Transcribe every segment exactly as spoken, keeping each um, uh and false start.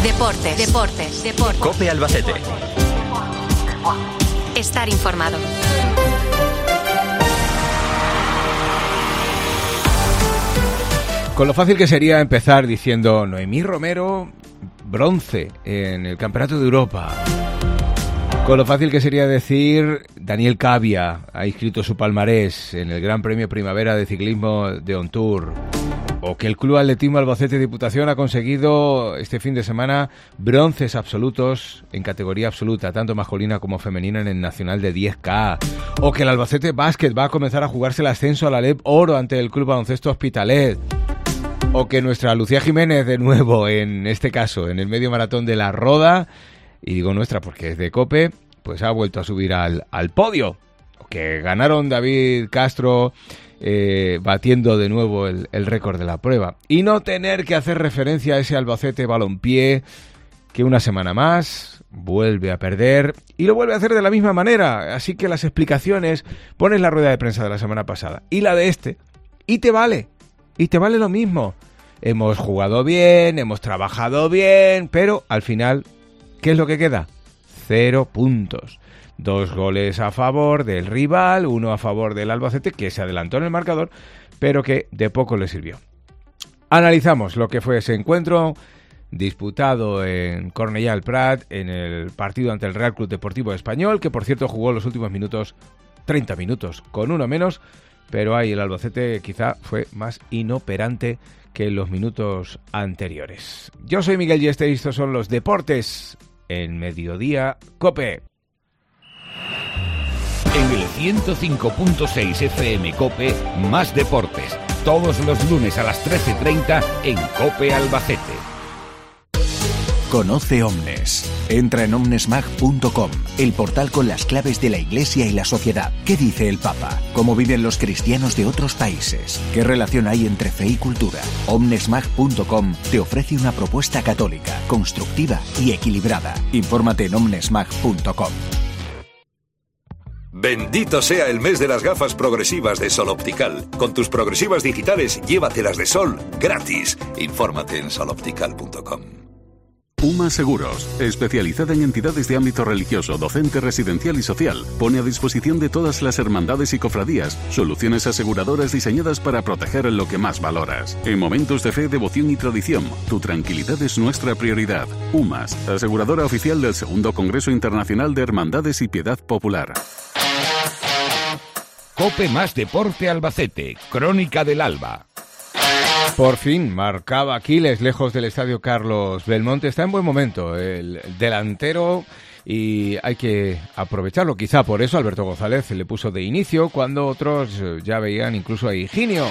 Deportes, deportes, deportes. COPE Albacete. Estar informado. Con lo fácil que sería empezar diciendo Noemí Romero, bronce en el Campeonato de Europa. Con lo fácil que sería decir Daniel Cavia ha inscrito su palmarés en el Gran Premio Primavera de Ciclismo de On Tour. O que el Club Atletismo Albacete Diputación ha conseguido este fin de semana bronces absolutos en categoría absoluta, tanto masculina como femenina en el Nacional de diez K. O que el Albacete Básquet va a comenzar a jugarse el ascenso a la L E P Oro ante el Club Baloncesto Hospitalet. O que nuestra Lucía Jiménez, de nuevo, en este caso, en el medio maratón de la Roda, y digo nuestra porque es de COPE, pues ha vuelto a subir al, al podio. O que ganaron David Castro eh, batiendo de nuevo el, el récord de la prueba. Y no tener que hacer referencia a ese Albacete Balompié que una semana más vuelve a perder y lo vuelve a hacer de la misma manera. Así que las explicaciones, pones la rueda de prensa de la semana pasada y la de este, y te vale. Y te vale lo mismo. Hemos jugado bien, hemos trabajado bien, pero al final, ¿qué es lo que queda? Cero puntos. Dos goles a favor del rival, uno a favor del Albacete, que se adelantó en el marcador, pero que de poco le sirvió. Analizamos lo que fue ese encuentro disputado en Cornellà del Prat, en el partido ante el Real Club Deportivo Español, que por cierto jugó los últimos minutos, treinta minutos, con uno menos, pero ahí el Albacete quizá fue más inoperante que en los minutos anteriores. Yo soy Miguel Yeste y estos son los deportes en Mediodía COPE. En el ciento cinco punto seis F M COPE, más deportes, todos los lunes a las trece treinta en COPE Albacete. Conoce Omnes. Entra en omnesmag punto com, el portal con las claves de la Iglesia y la sociedad. ¿Qué dice el Papa? ¿Cómo viven los cristianos de otros países? ¿Qué relación hay entre fe y cultura? omnesmag punto com te ofrece una propuesta católica, constructiva y equilibrada. Infórmate en omnesmag punto com. Bendito sea el mes de las gafas progresivas de Sol Optical. Con tus progresivas digitales, llévatelas de sol gratis. Infórmate en sol optical punto com. UMA Seguros, especializada en entidades de ámbito religioso, docente, residencial y social, pone a disposición de todas las hermandades y cofradías soluciones aseguradoras diseñadas para proteger lo que más valoras. En momentos de fe, devoción y tradición, tu tranquilidad es nuestra prioridad. UMAS, aseguradora oficial del segundo Congreso Internacional de Hermandades y Piedad Popular. COPE más Deporte Albacete, Crónica del Alba. Por fin marcaba Aquiles lejos del estadio Carlos Belmonte. Está en buen momento el delantero y hay que aprovecharlo. Quizá por eso Alberto González le puso de inicio cuando otros ya veían incluso a Higinio.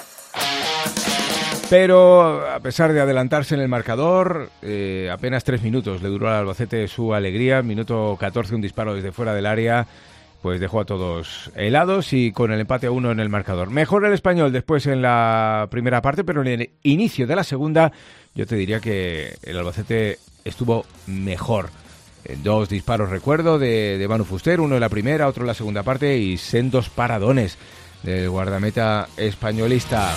Pero a pesar de adelantarse en el marcador, eh, apenas tres minutos le duró al Albacete su alegría. Minuto catorce, un disparo desde fuera del área, pues dejó a todos helados y con el empate a uno en el marcador. Mejor el Español después en la primera parte, pero en el inicio de la segunda yo te diría que el Albacete estuvo mejor. Dos disparos, recuerdo, de, de Manu Fuster, uno en la primera, otro en la segunda parte y sendos paradones del guardameta españolista.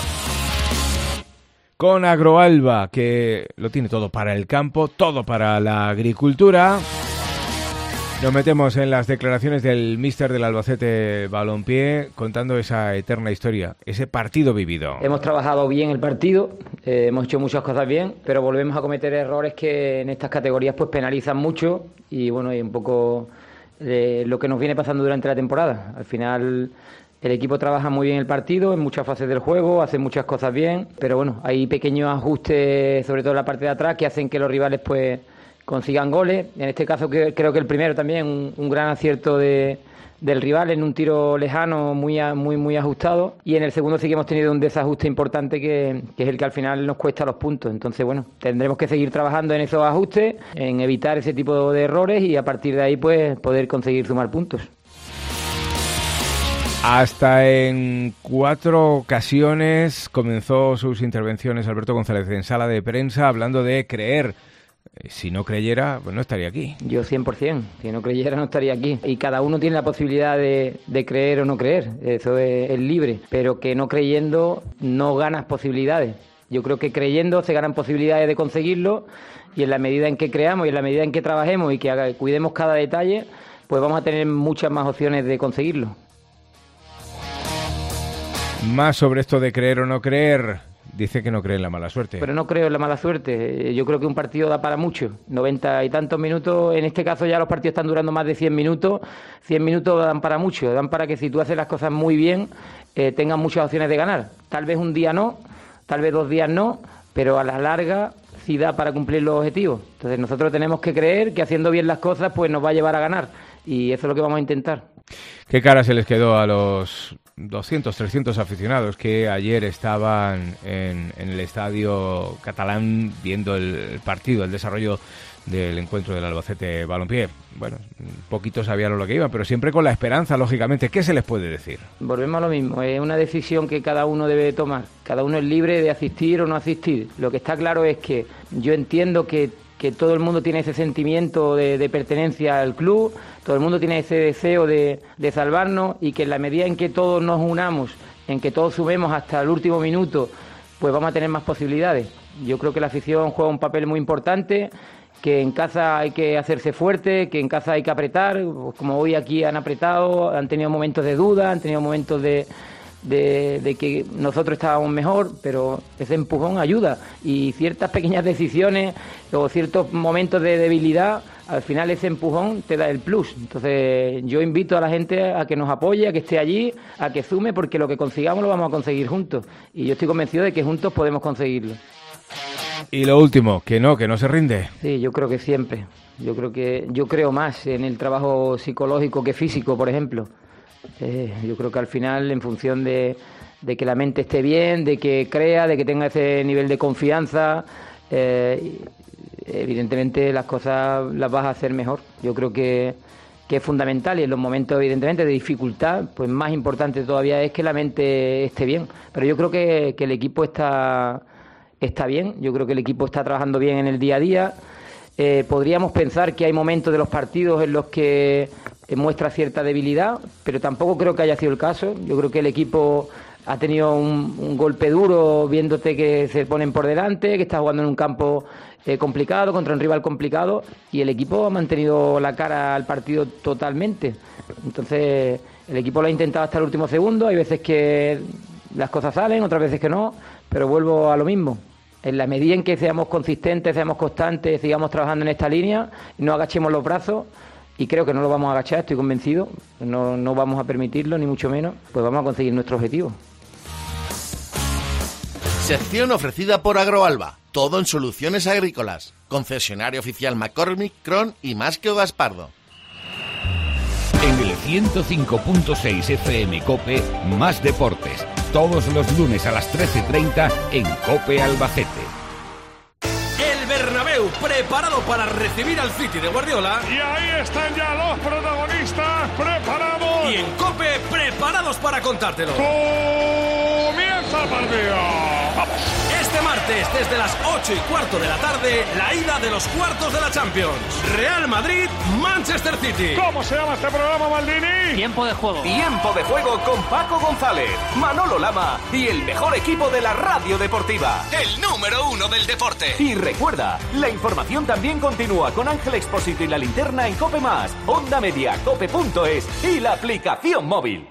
Con Agroalba, que lo tiene todo para el campo, todo para la agricultura. Nos metemos en las declaraciones del míster del Albacete Balompié contando esa eterna historia, ese partido vivido. Hemos trabajado bien el partido, eh, hemos hecho muchas cosas bien, pero volvemos a cometer errores que en estas categorías pues penalizan mucho y bueno, y un poco eh, lo que nos viene pasando durante la temporada. Al final el equipo trabaja muy bien el partido, en muchas fases del juego, hace muchas cosas bien, pero bueno, hay pequeños ajustes, sobre todo en la parte de atrás, que hacen que los rivales pues consigan goles. En este caso que, creo que el primero también, un, un gran acierto de, del rival en un tiro lejano muy muy muy ajustado, y en el segundo sí que hemos tenido un desajuste importante que, que es el que al final nos cuesta los puntos. Entonces bueno, tendremos que seguir trabajando en esos ajustes, en evitar ese tipo de errores y a partir de ahí pues poder conseguir sumar puntos. Hasta en cuatro ocasiones comenzó sus intervenciones Alberto González en sala de prensa hablando de creer. Si no creyera, pues no estaría aquí. Yo cien por ciento, si no creyera no estaría aquí. Y cada uno tiene la posibilidad de, de creer o no creer, eso es, es libre. Pero que no creyendo no ganas posibilidades. Yo creo que creyendo se ganan posibilidades de conseguirlo, y en la medida en que creamos y en la medida en que trabajemos y que haga, cuidemos cada detalle, pues vamos a tener muchas más opciones de conseguirlo. Más sobre esto de creer o no creer. Dice que no cree en la mala suerte. Pero no creo en la mala suerte. Yo creo que un partido da para mucho. Noventa y tantos minutos, en este caso ya los partidos están durando más de cien minutos. Cien minutos dan para mucho. Dan para que si tú haces las cosas muy bien, eh, tengas muchas opciones de ganar. Tal vez un día no, tal vez dos días no, pero a la larga sí da para cumplir los objetivos. Entonces nosotros tenemos que creer que haciendo bien las cosas pues nos va a llevar a ganar. Y eso es lo que vamos a intentar. ¿Qué cara se les quedó a los doscientos, trescientos aficionados que ayer estaban en, en el estadio catalán viendo el partido, el desarrollo del encuentro del Albacete Balompié? Bueno, poquitos sabían lo que iba, pero siempre con la esperanza, lógicamente. ¿Qué se les puede decir? Volvemos a lo mismo, es una decisión que cada uno debe tomar. Cada uno es libre de asistir o no asistir. Lo que está claro es que yo entiendo que que todo el mundo tiene ese sentimiento de, de pertenencia al club, todo el mundo tiene ese deseo de, de salvarnos, y que en la medida en que todos nos unamos, en que todos sumemos hasta el último minuto, pues vamos a tener más posibilidades. Yo creo que la afición juega un papel muy importante, que en casa hay que hacerse fuerte, que en casa hay que apretar, pues como hoy aquí han apretado, han tenido momentos de duda, han tenido momentos de... De, de que nosotros estábamos mejor, pero ese empujón ayuda, y ciertas pequeñas decisiones o ciertos momentos de debilidad, al final ese empujón te da el plus. Entonces yo invito a la gente a que nos apoye, a que esté allí, a que sume, porque lo que consigamos lo vamos a conseguir juntos, y yo estoy convencido de que juntos podemos conseguirlo. Y lo último, que no, que no se rinde. Sí, yo creo que siempre, yo creo que yo creo más en el trabajo psicológico que físico, por ejemplo. Eh, yo creo que al final, en función de, de que la mente esté bien, de que crea, de que tenga ese nivel de confianza, eh, evidentemente las cosas las vas a hacer mejor. Yo creo que, que es fundamental, y en los momentos evidentemente de dificultad, pues más importante todavía es que la mente esté bien. Pero yo creo que, que el equipo está, está bien, yo creo que el equipo está trabajando bien en el día a día. Eh, podríamos pensar que hay momentos de los partidos en los que muestra cierta debilidad, pero tampoco creo que haya sido el caso. Yo creo que el equipo ha tenido un, un golpe duro, viéndote que se ponen por delante, que está jugando en un campo eh, complicado, contra un rival complicado, y el equipo ha mantenido la cara al partido totalmente. Entonces el equipo lo ha intentado hasta el último segundo. Hay veces que las cosas salen, otras veces que no, pero vuelvo a lo mismo. En la medida en que seamos consistentes, seamos constantes, sigamos trabajando en esta línea, no agachemos los brazos, y creo que no lo vamos a agachar, estoy convencido, no, no vamos a permitirlo, ni mucho menos, pues vamos a conseguir nuestro objetivo. Sección ofrecida por Agroalba, todo en soluciones agrícolas, concesionario oficial McCormick, Cron y Masquio Gaspardo. En el ciento cinco punto seis F M COPE, más deportes, todos los lunes a las trece treinta en COPE Albacete. Bernabéu, preparado para recibir al City de Guardiola. Y ahí están ya los protagonistas, preparados. Y en COPE, preparados para contártelo. ¡Comienza el partido! ¡Vamos! Este martes, desde las ocho y cuarto de la tarde, la ida de los cuartos de la Champions. Real Madrid, Manchester City. ¿Cómo se llama este programa, Maldini? Tiempo de juego. Tiempo de juego con Paco González, Manolo Lama y el mejor equipo de la radio deportiva. El número uno del deporte. Y recuerda, la información también continúa con Ángel Expósito y la linterna en COPE Más, Onda Media, cope punto es y la aplicación móvil.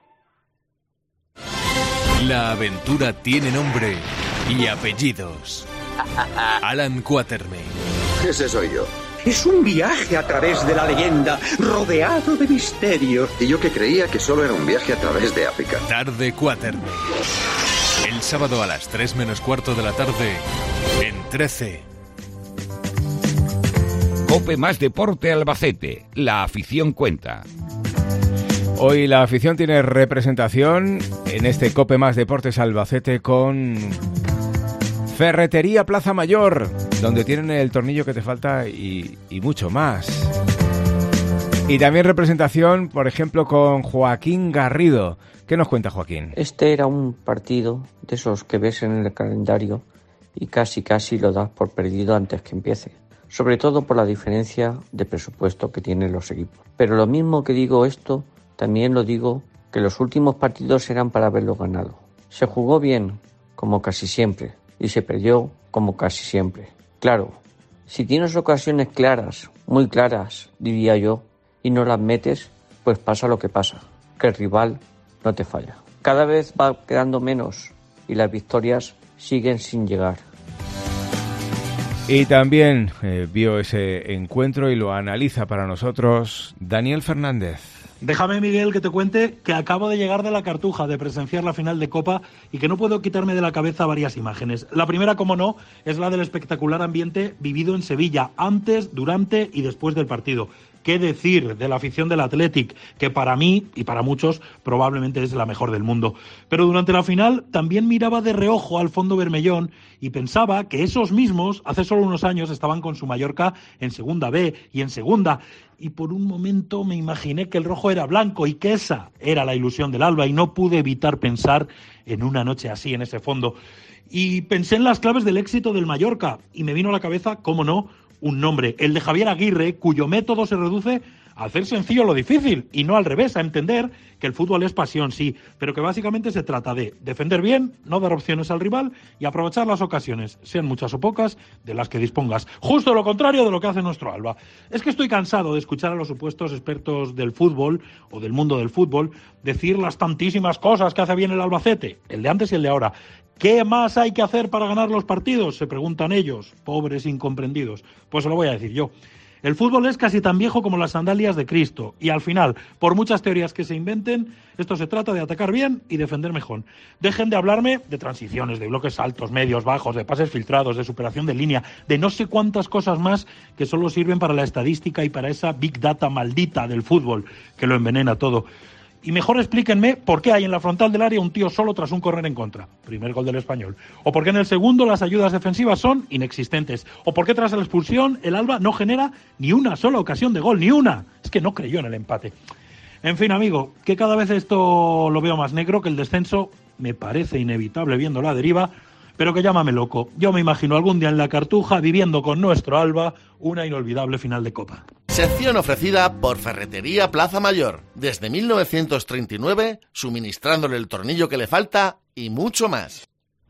La aventura tiene nombre y apellidos. Alan Quatermain. Ese soy yo. Es un viaje a través de la leyenda, rodeado de misterios. Y yo que creía que solo era un viaje a través de África. Tarde Quatermain. El sábado a las tres menos cuarto de la tarde, en trece. COPE Más Deporte Albacete. La afición cuenta. Hoy la afición tiene representación en este COPE Más Deportes Albacete con Ferretería Plaza Mayor, donde tienen el tornillo que te falta y, y mucho más. Y también representación, por ejemplo, con Joaquín Garrido. ¿Qué nos cuenta Joaquín? Este era un partido de esos que ves en el calendario y casi casi lo das por perdido antes que empiece. Sobre todo por la diferencia de presupuesto que tienen los equipos. Pero lo mismo que digo esto, también lo digo que los últimos partidos eran para haberlo ganado. Se jugó bien, como casi siempre, y se perdió como casi siempre. Claro, si tienes ocasiones claras, muy claras, diría yo, y no las metes, pues pasa lo que pasa, que el rival no te falla. Cada vez va quedando menos y las victorias siguen sin llegar. Y también eh, vio ese encuentro y lo analiza para nosotros Daniel Fernández. Déjame, Miguel, que te cuente que acabo de llegar de la Cartuja, de presenciar la final de Copa y que no puedo quitarme de la cabeza varias imágenes. La primera, como no, es la del espectacular ambiente vivido en Sevilla, antes, durante y después del partido. ¿Qué decir de la afición del Athletic, que para mí y para muchos probablemente es la mejor del mundo? Pero durante la final también miraba de reojo al fondo bermellón y pensaba que esos mismos hace solo unos años estaban con su Mallorca en Segunda B y en Segunda. Y por un momento me imaginé que el rojo era blanco y que esa era la ilusión del Alba y no pude evitar pensar en una noche así en ese fondo. Y pensé en las claves del éxito del Mallorca y me vino a la cabeza, cómo no, un nombre, el de Javier Aguirre, cuyo método se reduce a hacer sencillo lo difícil y no al revés, a entender que el fútbol es pasión, sí, pero que básicamente se trata de defender bien, no dar opciones al rival y aprovechar las ocasiones, sean muchas o pocas, de las que dispongas. Justo lo contrario de lo que hace nuestro Alba. Es que estoy cansado de escuchar a los supuestos expertos del fútbol o del mundo del fútbol decir las tantísimas cosas que hace bien el Albacete, el de antes y el de ahora. ¿Qué más hay que hacer para ganar los partidos?, se preguntan ellos, pobres incomprendidos. Pues se lo voy a decir yo. El fútbol es casi tan viejo como las sandalias de Cristo y al final, por muchas teorías que se inventen, esto se trata de atacar bien y defender mejor. Dejen de hablarme de transiciones, de bloques altos, medios, bajos, de pases filtrados, de superación de línea, de no sé cuántas cosas más que solo sirven para la estadística y para esa big data maldita del fútbol que lo envenena todo. Y mejor explíquenme por qué hay en la frontal del área un tío solo tras un córner en contra. Primer gol del Español. O por qué en el segundo las ayudas defensivas son inexistentes. O por qué tras la expulsión el Alba no genera ni una sola ocasión de gol. Ni una. Es que no creyó en el empate. En fin, amigo, que cada vez esto lo veo más negro, que el descenso me parece inevitable viendo la deriva, pero que llámame loco. Yo me imagino algún día en la Cartuja viviendo con nuestro Alba una inolvidable final de Copa. Sección ofrecida por Ferretería Plaza Mayor. Desde mil novecientos treinta y nueve, suministrándole el tornillo que le falta y mucho más.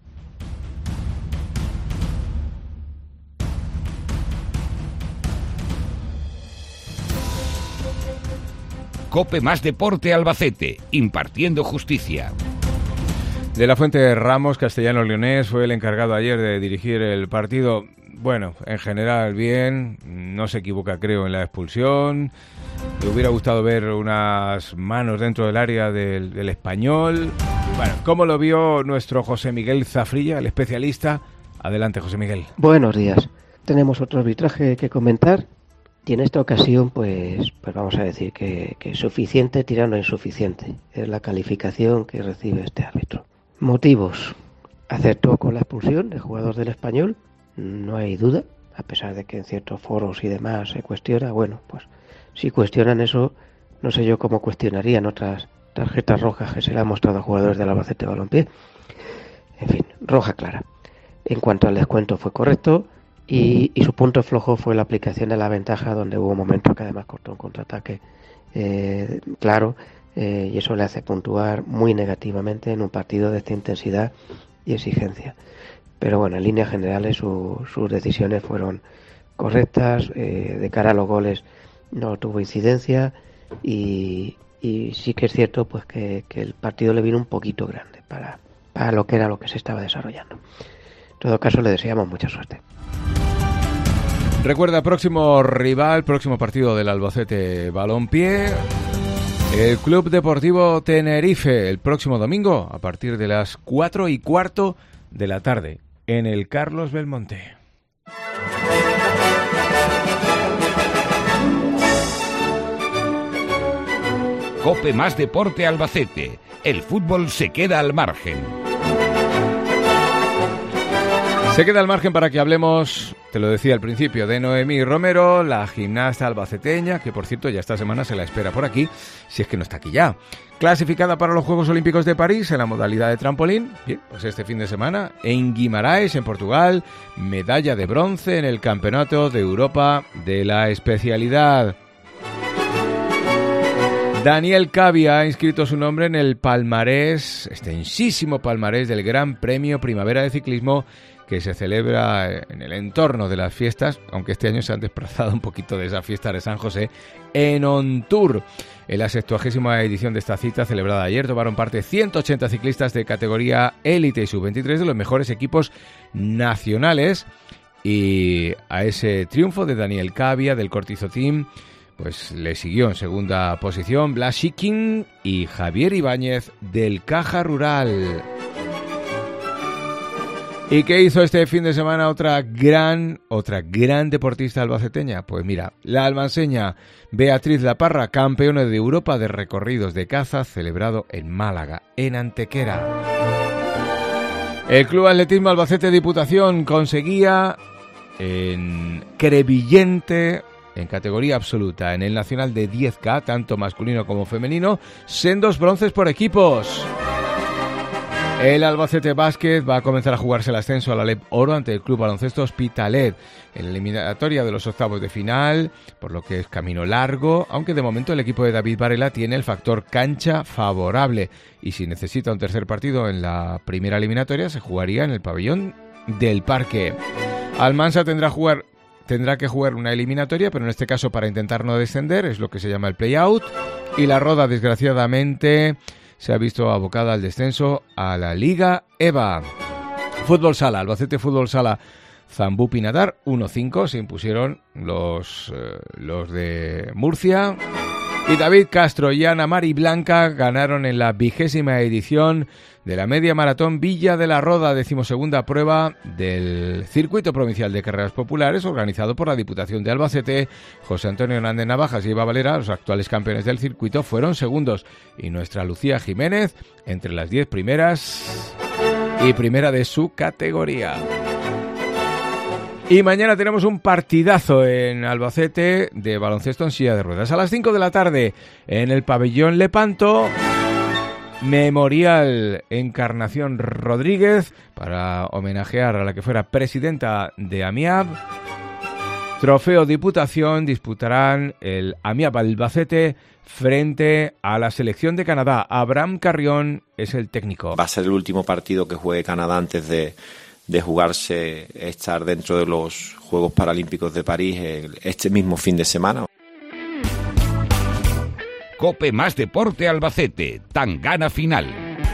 COPE Más Deporte Albacete, impartiendo justicia. De la Fuente Ramos, castellano leonés, fue el encargado ayer de dirigir el partido. Bueno, en general bien, no se equivoca creo en la expulsión. Me hubiera gustado ver unas manos dentro del área del, del Español. Bueno, ¿cómo lo vio nuestro José Miguel Zafrilla, el especialista? Adelante, José Miguel. Buenos días. Tenemos otro arbitraje que comentar y en esta ocasión pues, pues vamos a decir que, que suficiente tirando a insuficiente. Es la calificación que recibe este árbitro. Motivos. Acertó con la expulsión del jugador del Español. No hay duda, a pesar de que en ciertos foros y demás se cuestiona. Bueno, pues si cuestionan eso, no sé yo cómo cuestionarían otras tarjetas rojas que se le han mostrado a jugadores del Albacete Balompié. En fin, roja clara. En cuanto al descuento fue correcto y, y su punto flojo fue la aplicación de la ventaja, donde hubo un momento que además cortó un contraataque eh, claro eh, y eso le hace puntuar muy negativamente en un partido de esta intensidad y exigencia. Pero bueno, en líneas generales su, sus decisiones fueron correctas, eh, de cara a los goles no tuvo incidencia y, y sí que es cierto pues que, que el partido le vino un poquito grande para, para lo que era lo que se estaba desarrollando. En todo caso le deseamos mucha suerte. Recuerda, próximo rival, próximo partido del Albacete Balompié, el Club Deportivo Tenerife, el próximo domingo a partir de las cuatro y cuarto de la tarde. En el Carlos Belmonte. COPE Más Deporte Albacete. El fútbol se queda al margen. Se queda al margen para que hablemos, te lo decía al principio, de Noemí Romero, la gimnasta albaceteña, que por cierto ya esta semana se la espera por aquí, si es que no está aquí ya. Clasificada para los Juegos Olímpicos de París en la modalidad de trampolín. Bien, pues este fin de semana en Guimarães, en Portugal, medalla de bronce en el Campeonato de Europa de la especialidad. Daniel Cavia ha inscrito su nombre en el palmarés, extensísimo palmarés del Gran Premio Primavera de Ciclismo que se celebra en el entorno de las fiestas, aunque este año se han desplazado un poquito de esa fiesta de San José, en On-Tour. En la sextuagésima edición de esta cita, celebrada ayer, tomaron parte ciento ochenta ciclistas de categoría élite y sub veintitrés de los mejores equipos nacionales. Y a ese triunfo de Daniel Cavia, del Cortizo Team, pues le siguió en segunda posición Blas Schiking y Javier Ibáñez del Caja Rural. ¿Y qué hizo este fin de semana otra gran, otra gran deportista albaceteña? Pues mira, la albanseña Beatriz Laparra, campeona de Europa de recorridos de caza, celebrado en Málaga, en Antequera. El Club Atletismo Albacete Diputación conseguía en Crevillente, en categoría absoluta, en el nacional de diez K, tanto masculino como femenino, sendos bronces por equipos. El Albacete Básquet va a comenzar a jugarse el ascenso a la Alep Oro ante el Club Baloncesto Hospitalet en la eliminatoria de los octavos de final, por lo que es camino largo, aunque de momento el equipo de David Varela tiene el factor cancha favorable y si necesita un tercer partido en la primera eliminatoria se jugaría en el pabellón del Parque. Almansa tendrá jugar tendrá que jugar una eliminatoria, pero en este caso para intentar no descender, es lo que se llama el play-out, y la Roda desgraciadamente se ha visto abocada al descenso a la Liga E V A. Fútbol Sala, Albacete Fútbol Sala, Zambú Pinatar uno cinco, se impusieron los, eh, los de Murcia. Y David Castro y Ana Mari Blanca ganaron en la vigésima edición de la Media Maratón Villa de la Roda, decimosegunda prueba del Circuito Provincial de Carreras Populares organizado por la Diputación de Albacete. José Antonio Hernández Navajas y Eva Valera, los actuales campeones del circuito, fueron segundos y nuestra Lucía Jiménez entre las diez primeras y primera de su categoría. Y mañana tenemos un partidazo en Albacete de baloncesto en silla de ruedas. A las cinco de la tarde en el pabellón Lepanto, Memorial Encarnación Rodríguez para homenajear a la que fuera presidenta de AMIAB. Trofeo Diputación, disputarán el AMIAB Albacete frente a la selección de Canadá. Abraham Carrión es el técnico. Va a ser el último partido que juegue Canadá antes de... de jugarse, estar dentro de los Juegos Paralímpicos de París este mismo fin de semana. COPE Más Deporte Albacete, Tangana Final.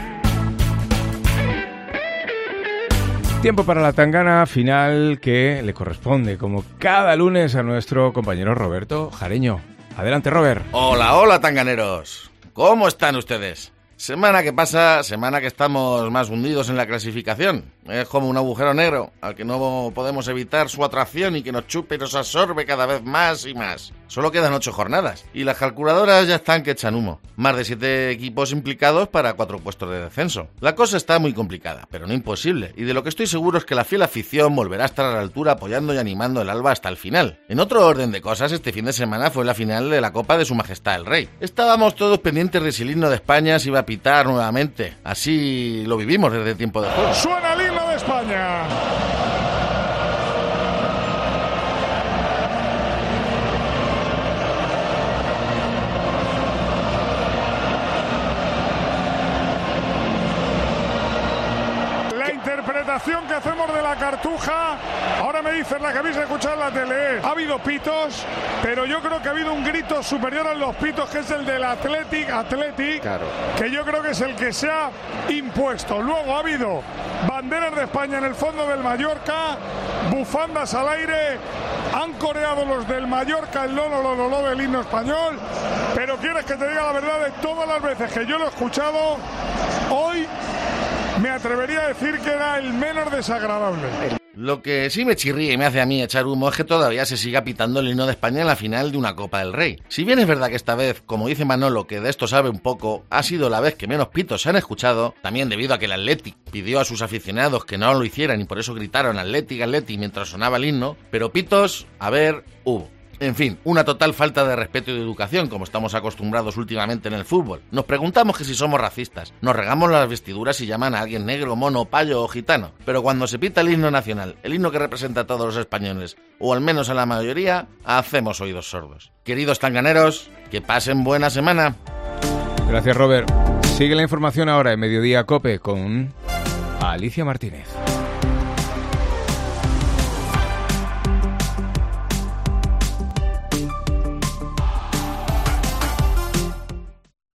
Tiempo para la tangana final que le corresponde, como cada lunes, a nuestro compañero Roberto Jareño. Adelante, Robert. Hola, hola, tanganeros. ¿Cómo están ustedes? Semana que pasa, semana que estamos más hundidos en la clasificación. Es como un agujero negro al que no podemos evitar su atracción y que nos chupe y nos absorbe cada vez más y más. Solo quedan ocho jornadas y las calculadoras ya están que echan humo. Más de siete equipos implicados para cuatro puestos de descenso. La cosa está muy complicada, pero no imposible. Y de lo que estoy seguro es que la fiel afición volverá a estar a la altura apoyando y animando el Alba hasta el final. En otro orden de cosas, este fin de semana fue la final de la Copa de Su Majestad el Rey. Estábamos todos pendientes de si el himno de España se iba a pitar nuevamente. Así lo vivimos desde el tiempo de juego. Suena el himno de España. La interpretación que hacemos de la Cartuja, ahora me dicen la que habéis escuchado en la tele, ha habido pitos, pero yo creo que ha habido un grito superior a los pitos, que es el del Athletic, Athletic, claro, que yo creo que es el que se ha impuesto. Luego ha habido banderas de España en el fondo del Mallorca, bufandas al aire, han coreado los del Mallorca el lolo lolo lo del himno español, pero quieres que te diga la verdad, de todas las veces que yo lo he escuchado, hoy me atrevería a decir que era el menos desagradable. Lo que sí me chirría y me hace a mí echar humo es que todavía se siga pitando el himno de España en la final de una Copa del Rey. Si bien es verdad que esta vez, como dice Manolo, que de esto sabe un poco, ha sido la vez que menos pitos se han escuchado, también debido a que el Athletic pidió a sus aficionados que no lo hicieran y por eso gritaron Athletic, Athletic mientras sonaba el himno, pero pitos, a ver, hubo. En fin, una total falta de respeto y de educación, como estamos acostumbrados últimamente en el fútbol. Nos preguntamos que si somos racistas, nos regamos las vestiduras y llaman a alguien negro, mono, payo o gitano. Pero cuando se pita el himno nacional, el himno que representa a todos los españoles, o al menos a la mayoría, hacemos oídos sordos. Queridos tanganeros, que pasen buena semana. Gracias, Robert. Sigue la información ahora en Mediodía COPE con Alicia Martínez.